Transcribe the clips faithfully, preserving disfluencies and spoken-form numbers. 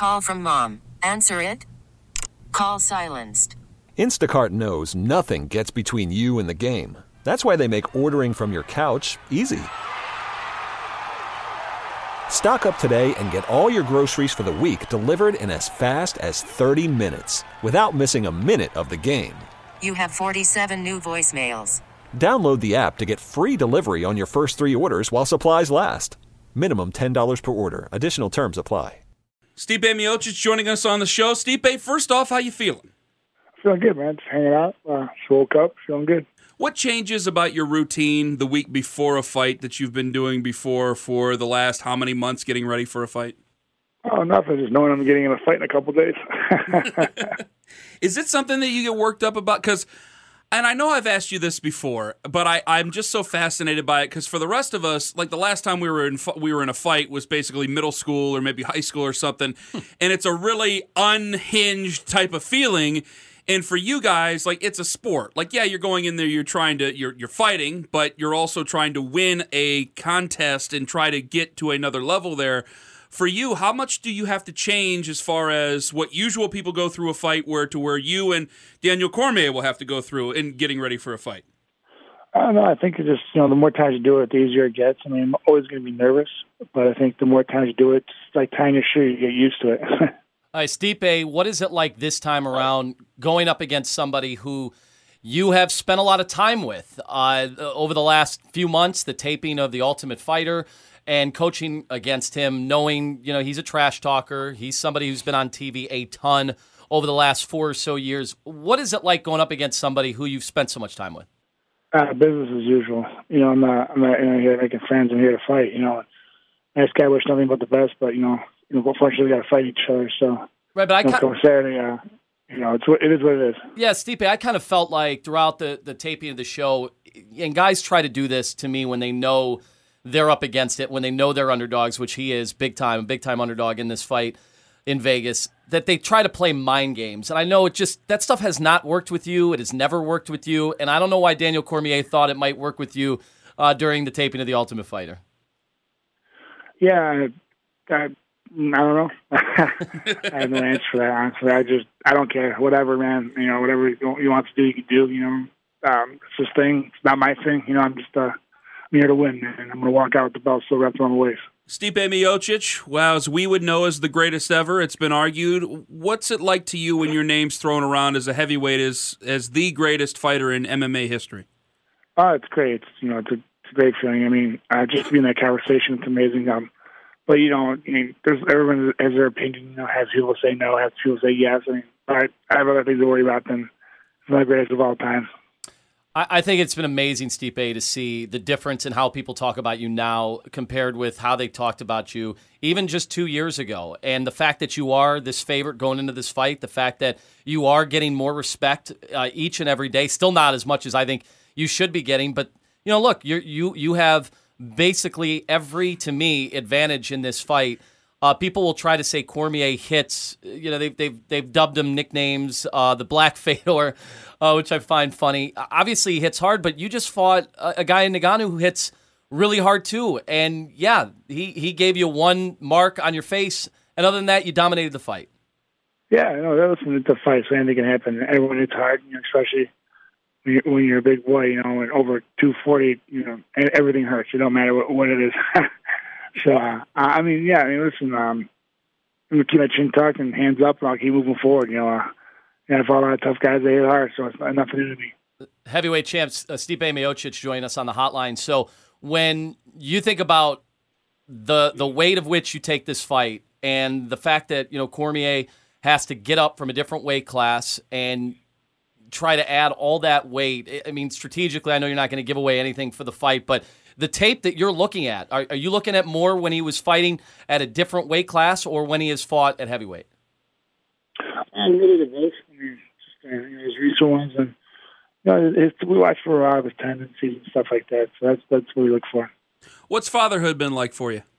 Call from mom. Answer it. Call silenced. Instacart knows nothing gets between you and the game. That's why they make ordering from your couch easy. Stock up today and get all your groceries for the week delivered in as fast as thirty minutes without missing a minute of the game. You have forty-seven new voicemails. Download the app to get free delivery on your first three orders while supplies last. Minimum ten dollars per order. Additional terms apply. Stipe Miocic joining us on the show. Stipe, first off, how you feeling? Feeling good, man. Just hanging out. Uh, just woke up. Feeling good. What changes about your routine the week before a fight that you've been doing before for the last how many months getting ready for a fight? Oh, nothing. Just knowing I'm getting in a fight in a couple days. Is it something that you get worked up about? Because, and I know I've asked you this before, but I, I'm just so fascinated by it because for the rest of us, like the last time we were in we were in a fight was basically middle school or maybe high school or something, and it's a really unhinged type of feeling. And for you guys, like it's a sport. Like, yeah, you're going in there, you're trying to, you're you're fighting, but you're also trying to win a contest and try to get to another level there. For you, how much do you have to change as far as what usual people go through a fight where to where you and Daniel Cormier will have to go through in getting ready for a fight? I don't know. I think it's just, you know, the more times you do it, the easier it gets. I mean, I'm always going to be nervous, but I think the more times you do it, it's like tying your shoe, you get used to it. All right, Stipe, what is it like this time around going up against somebody who you have spent a lot of time with uh, over the last few months, the taping of The Ultimate Fighter, and coaching against him, knowing, you know, he's a trash talker. He's somebody who's been on T V a ton over the last four or so years. What is it like going up against somebody who you've spent so much time with? Uh, business as usual. You know, I'm not, I'm not you know, here making friends. I'm here to fight. You know, nice guy, wish nothing but the best, but, you know, you know, unfortunately, we got to fight each other. So, right, but I you know, kind so Saturday, uh, you know, it's what it is. What it is. Yeah, Stipe, I kind of felt like throughout the the taping of the show, and guys try to do this to me when they know they're up against it, when they know they're underdogs, which he is big time, big time underdog in this fight in Vegas, that they try to play mind games. And I know it just that stuff has not worked with you. It has never worked with you, and I don't know why Daniel Cormier thought it might work with you uh, during the taping of The Ultimate Fighter. Yeah. I, I, I don't know. I have no answer for that, honestly. I just, I don't care. Whatever, man. You know, whatever you want to do, you can do. You know, um, it's his thing. It's not my thing. You know, I'm just, uh, I'm here to win, man. I'm going to walk out with the belt still wrapped around the waist. Stipe Miocic, well, as we would know as the greatest ever, it's been argued. What's it like to you when your name's thrown around as a heavyweight, as, as the greatest fighter in M M A history? Oh, it's great. It's, you know, it's a, it's a great feeling. I mean, uh, just to be in that conversation, it's amazing. Um, But, you know, I mean, there's everyone has their opinion, you know, has people say no, has people say yes. I mean, I, I have other things to worry about than the greatest of all time. I, I think it's been amazing, Stipe, to see the difference in how people talk about you now compared with how they talked about you even just two years ago. And the fact that you are this favorite going into this fight, the fact that you are getting more respect uh, each and every day, still not as much as I think you should be getting. But, you know, look, you're, you you have basically every, to me, advantage in this fight. Uh, people will try to say Cormier hits. You know, they've they've they've dubbed him nicknames, uh, the Black Fedor, uh, which I find funny. Obviously, he hits hard, but you just fought a, a guy in Ngannou who hits really hard too. And yeah, he he gave you one mark on your face, and other than that, you dominated the fight. Yeah, no, that was the fight, so anything can happen. Everyone hits hard, you know, especially when you're, when you're a big boy, you know, and over two forty, you know, everything hurts. It don't matter what, what it is. so, uh, I mean, yeah, I mean, listen, um, I'm going to keep my chin tucked and hands up, and I'll keep moving forward. You know, uh, you know, I fought a lot of tough guys, they hit hard, so it's nothing new to me. Heavyweight champs, uh, Stipe Miocic joining us on the hotline. So when you think about the the weight of which you take this fight and the fact that, you know, Cormier has to get up from a different weight class and try to add all that weight. I mean, strategically, I know you're not going to give away anything for the fight, but the tape that you're looking at, are, are you looking at more when he was fighting at a different weight class or when he has fought at heavyweight? I'm really the both. I mean, just, uh, you know, his recent ones, and you know, it's, we watch for a lot of his tendencies and stuff like that. So that's that's what we look for. What's fatherhood been like for you?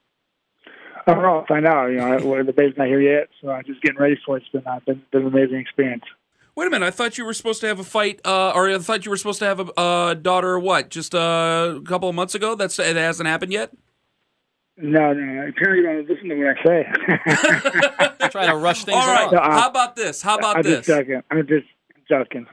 I don't know. I'll find out. You know, the baby's not here yet, so I'm just getting ready for it. It's been, uh, been, been an amazing experience. Wait a minute! I thought you were supposed to have a fight, uh, or I thought you were supposed to have a uh, daughter. What? Just uh, a couple of months ago? That's it hasn't happened yet. No, no. Apparently, you don't listen to what I say. Trying to rush things All right. along. No, I- How about this? How about I'm this? just joking. I'm just joking.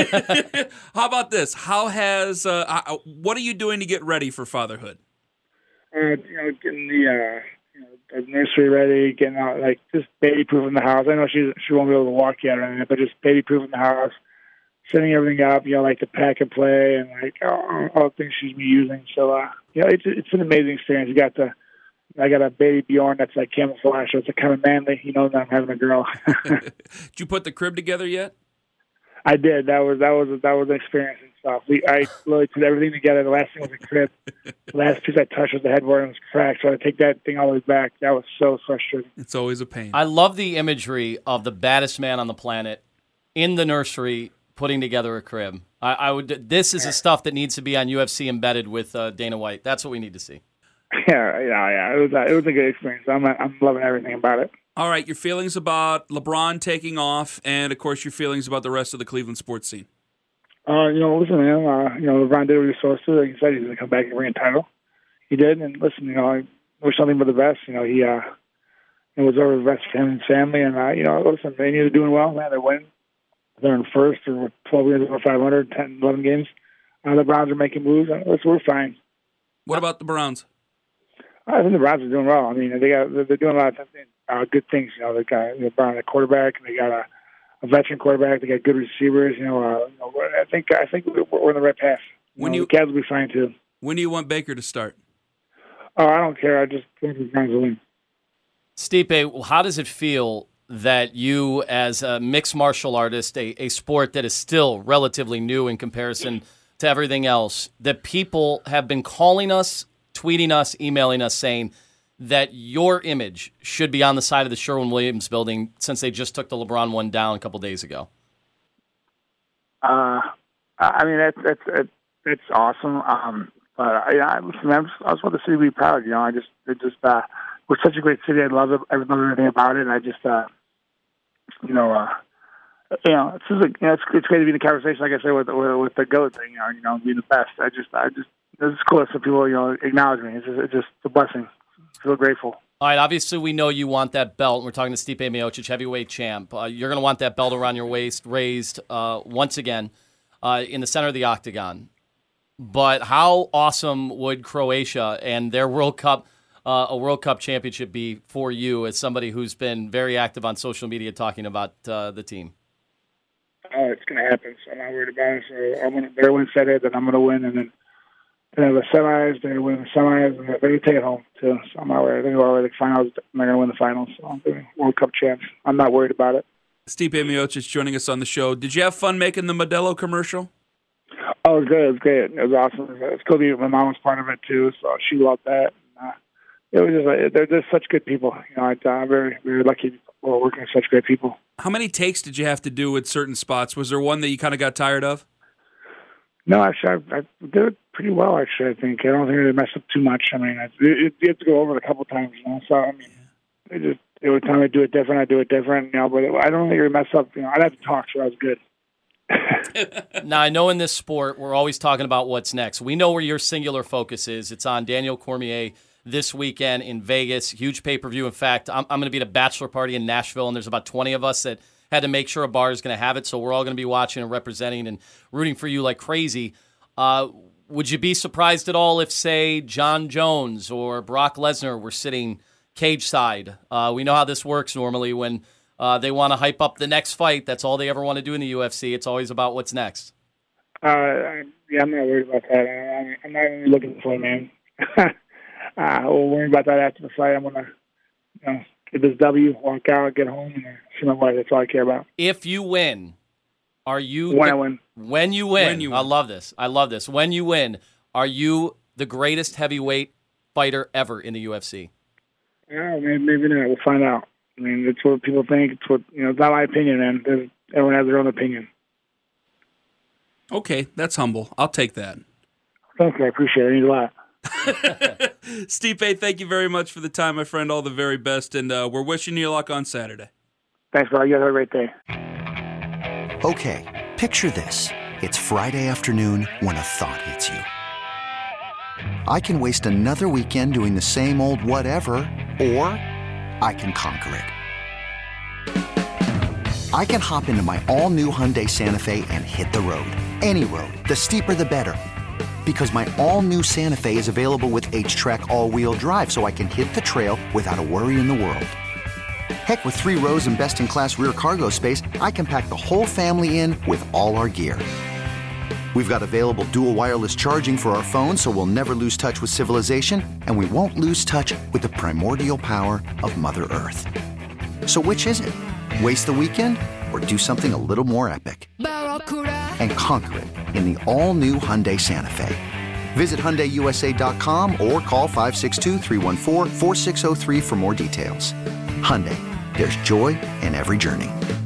How about this? How has uh, uh, what are you doing to get ready for fatherhood? uh, you know, getting the, uh, you know, the nursery ready, getting out, like just baby-proofing the house. I know she she won't be able to walk yet or anything, but just baby-proofing the house, setting everything up. You know, like the pack and play and like all, all the things she's been using. So, uh, you know, it's it's an amazing experience. You got the I got a baby Bjorn that's like camouflage, so it's a kind of manly. You know that I'm having a girl. Did you put the crib together yet? I did. That was that was that was an experience and stuff. We I literally put everything together. The last thing was a crib. The last piece I touched was the headboard and it was cracked. So I had to take that thing all the way back. That was so frustrating. It's always a pain. I love the imagery of the baddest man on the planet in the nursery putting together a crib. I, I would. This is the stuff that needs to be on U F C Embedded with uh, Dana White. That's what we need to see. Yeah, yeah, yeah. It was a, it was a good experience. I'm I'm loving everything about it. All right, your feelings about LeBron taking off, and of course your feelings about the rest of the Cleveland sports scene. Uh, you know, listen, man. Uh, you know, LeBron did what he was supposed to. Like he said, he's going to come back and bring a title. He did, and listen, you know, I wish something but the best. You know, he uh, it was over the best for him and his family, and uh, you know, listen, man, they're doing well, man. They're winning. They're in first, or twelve games over five hundred, ten, eleven games. Uh, the Browns are making moves. Uh, listen, we're fine. What about the Browns? I think the Browns are doing well. I mean, they got they're doing a lot of uh, good things. You know, they got you know, Brown, a quarterback, and they got a, a veteran quarterback. They got good receivers. You know, uh, you know I think I think we're, we're on the right path. You When know, you the Cavs will be fine too. when do you want Baker to start? Oh, I don't care. I just think the Browns will win. Stipe, how does it feel that you, as a mixed martial artist, a, a sport that is still relatively new in comparison to everything else, that people have been calling us, tweeting us, emailing us, saying that your image should be on the side of the Sherwin-Williams building since they just took the LeBron one down a couple days ago? Uh, I mean, that's that's that's, that's awesome. Um, but I, I, listen, I, just, I just want the city to be proud. You know, I just it just uh, we're such a great city. I love it. I love everything about it. And I just uh, you know, uh, you know, it's just like, you know, it's, it's great to be in the conversation. Like I said, with with, with the GOAT thing. You know, you know, being the best. I just I just it's cool that some people you know acknowledge me. It's just, it's just a blessing. I feel grateful. All right, obviously we know you want that belt. We're talking to Stipe Miocic, heavyweight champ. Uh, you're going to want that belt around your waist, raised uh, once again uh, in the center of the octagon. But how awesome would Croatia and their World Cup, uh, a World Cup championship be for you as somebody who's been very active on social media talking about uh, the team? Oh, it's going to happen. So I'm not worried about it. So I'm going to, they're going to set it, then I'm going to win, and then They have the semis, they're going to win the semis, and they're going to take it home, too. So I'm not worried. They're going to go all the way to the finals, and they're going to win the finals. So I'm doing World Cup champs. I'm not worried about it. Stipe Miocic joining us on the show. Did you have fun making the Modelo commercial? Oh, it was good. It was great. It was awesome. It was cool to be, my mom was part of it, too, so she loved that. And, uh, it was just like, they're just such good people. You know, I, I'm very, very lucky well, working with such great people. How many takes did you have to do with certain spots? Was there one that you kind of got tired of? No, actually, I, I did it pretty well, actually, I think. I don't think they messed up too much. I mean, it, it, you have to go over it a couple times, you know. So, I mean, it just, every time I do it different, I do it different, you know. But it, I don't think it mess up, you know. I'd have to talk, so that was good. Now, I know in this sport, we're always talking about what's next. We know where your singular focus is. It's on Daniel Cormier this weekend in Vegas. Huge pay-per-view. In fact, I'm, I'm going to be at a bachelor party in Nashville, and there's about twenty of us that had to make sure a bar is going to have it, so we're all going to be watching and representing and rooting for you like crazy. Uh, would you be surprised at all if, say, John Jones or Brock Lesnar were sitting cage side? Uh, we know how this works normally when uh, they want to hype up the next fight. That's all they ever want to do in the U F C. It's always about what's next. Uh, yeah, I'm not worried about that. I, I'm not even looking for it, man. uh, we'll worry about that after the fight. I'm going to you know, get this W, walk out, get home, and see my wife. That's all I care about. If you win, are you... When the, I win. When you win. When you win. I love this. I love this. When you win, are you the greatest heavyweight fighter ever in the U F C? Yeah, maybe, maybe not. We'll find out. I mean, it's what people think. It's what, you know, it's not my opinion, man. There's, everyone has their own opinion. Okay, that's humble. I'll take that. Thank you. I appreciate it. I need a lot. Stipe, thank you very much for the time, my friend. All the very best, and uh, we're wishing you luck on Saturday. Thanks, bro. You guys have a great day. Okay, picture this. It's Friday afternoon when a thought hits you. I can waste another weekend doing the same old whatever, or I can conquer it. I can hop into my all-new Hyundai Santa Fe and hit the road. Any road. The steeper, the better. Because my all-new Santa Fe is available with H-Track all-wheel drive, so I can hit the trail without a worry in the world. Heck, with three rows and best-in-class rear cargo space, I can pack the whole family in with all our gear. We've got available dual wireless charging for our phones, so we'll never lose touch with civilization, and we won't lose touch with the primordial power of Mother Earth. So which is it? Waste the weekend or do something a little more epic? And conquer it in the all-new Hyundai Santa Fe. Visit Hyundai U S A dot com or call five six two, three one four, four six zero three for more details. Hyundai, there's joy in every journey.